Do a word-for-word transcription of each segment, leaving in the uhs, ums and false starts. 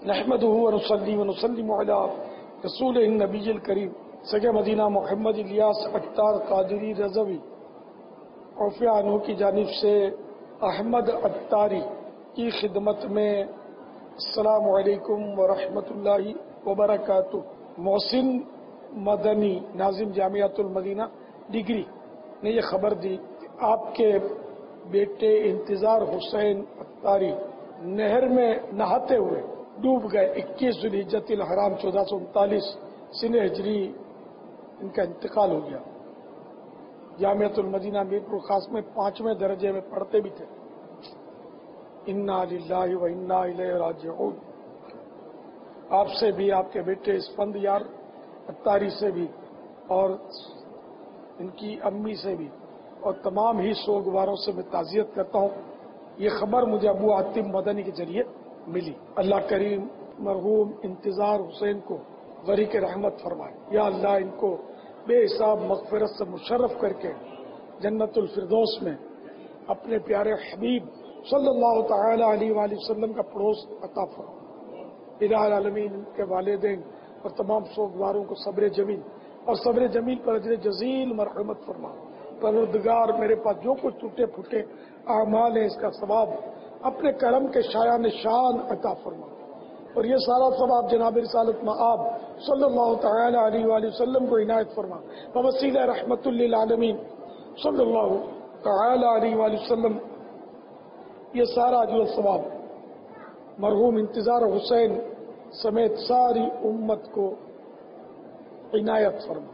نحمده ونصلي ونسلم على رسول النبی الکریم سگے مدینہ محمد الیاس عطار قادری رضوی عفو عنہ کی جانب سے احمد عطاری کی خدمت میں السلام علیکم ورحمۃ اللہ وبرکاتہ۔ محسن مدنی ناظم جامعۃ المدینہ ڈگری نے یہ خبر دی کہ آپ کے بیٹے انتظار حسین عطاری نہر میں نہاتے ہوئے ڈوب گئے۔ اکیس ذوالحجۃ الحرام چودہ سو انتالیس سن ہجری ان کا انتقال ہو گیا۔ جامعۃ المدینہ میرپور خاص میں پانچویں درجے میں پڑھتے بھی تھے۔ انا للہ و انا الیہ راجعون۔ آپ سے بھی، آپ کے بیٹے اسفند یار عطاری سے بھی، اور ان کی امی سے بھی، اور تمام ہی سوگواروں سے میں تعزیت کرتا ہوں۔ یہ خبر مجھے ابو عاطم مدنی کے ذریعے ملی۔ اللہ کریم مرحوم انتظار حسین کو غریق رحمت فرمائے۔ یا اللہ ان کو بے حساب مغفرت سے مشرف کر کے جنت الفردوس میں اپنے پیارے حبیب صلی اللہ تعالی علیہ وآلہ وسلم کا پڑوس عطا فرمائے۔ الہ العالمین ان کے والدین اور تمام سوگواروں کو صبر جمیل اور صبر جمیل پر اجر جزیل مرحمت فرمائے۔ پروردگار میرے پاس جو کچھ ٹوٹے پھوٹے اعمال ہیں اس کا ثواب اپنے کرم کے شایان شان عطا فرما، اور یہ سارا ثواب جناب رسالت مآب صلی اللہ تعالی علیہ وآلہ وسلم کو عنایت فرما۔ وسیلہ رحمت للعالمین صلی اللہ تعالی علیہ وآلہ وسلم یہ سارا اجر و ثواب مرحوم انتظار حسین سمیت ساری امت کو عنایت فرما۔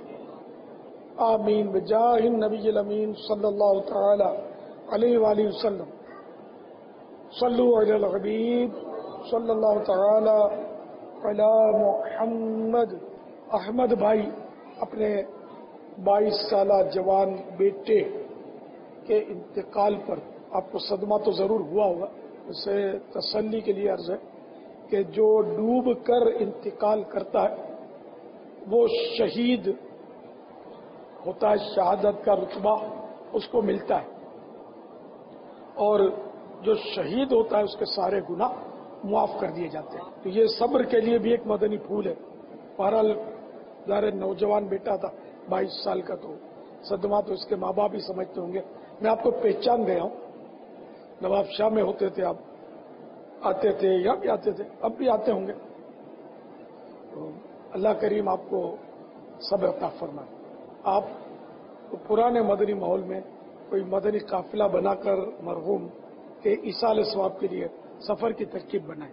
آمین بجاہ النبی الامین صلی اللہ تعالی علیہ وآلہ وسلم۔ صلو علی الحبیب صلی اللہ تعالی علی محمد۔ احمد بھائی اپنے بائیس سالہ جوان بیٹے کے انتقال پر آپ کو صدمہ تو ضرور ہوا ہوگا، اسے تسلی کے لیے عرض ہے کہ جو ڈوب کر انتقال کرتا ہے وہ شہید ہوتا ہے، شہادت کا رتبہ اس کو ملتا ہے، اور جو شہید ہوتا ہے اس کے سارے گناہ معاف کر دیے جاتے ہیں۔ تو یہ صبر کے لیے بھی ایک مدنی پھول ہے۔ بہرحال ظاہر نوجوان بیٹا تھا بائیس سال کا، تو صدمہ تو اس کے ماں باپ ہی سمجھتے ہوں گے۔ میں آپ کو پہچان گیا ہوں، نواب شاہ میں ہوتے تھے آپ، آتے تھے یا بھی آتے تھے، اب بھی آتے ہوں گے۔ تو اللہ کریم آپ کو صبر عطا فرمائے۔ آپ پرانے مدنی ماحول میں کوئی مدنی قافلہ بنا کر مرحوم کے ایصال ثواب کے لیے سفر کی ترکیب بنائیں۔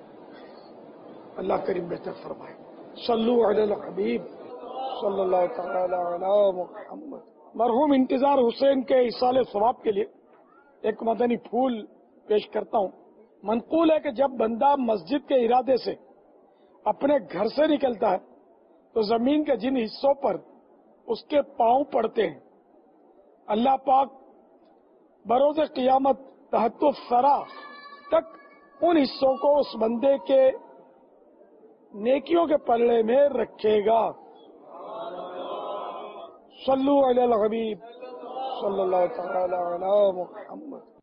اللہ کریم بہتر فرمائے۔ صلو علی الحبیب صلی اللہ تعالی علی محمد۔ مرحوم انتظار حسین کے ایصال ثواب کے لیے ایک مدنی پھول پیش کرتا ہوں۔ منقول ہے کہ جب بندہ مسجد کے ارادے سے اپنے گھر سے نکلتا ہے تو زمین کے جن حصوں پر اس کے پاؤں پڑتے ہیں اللہ پاک بروز قیامت تحت الثری تک ان حصوں کو اس بندے کے نیکیوں کے پلڑے میں رکھے گا۔ صلو علی الحبیب صلی اللہ تعالی علی محمد۔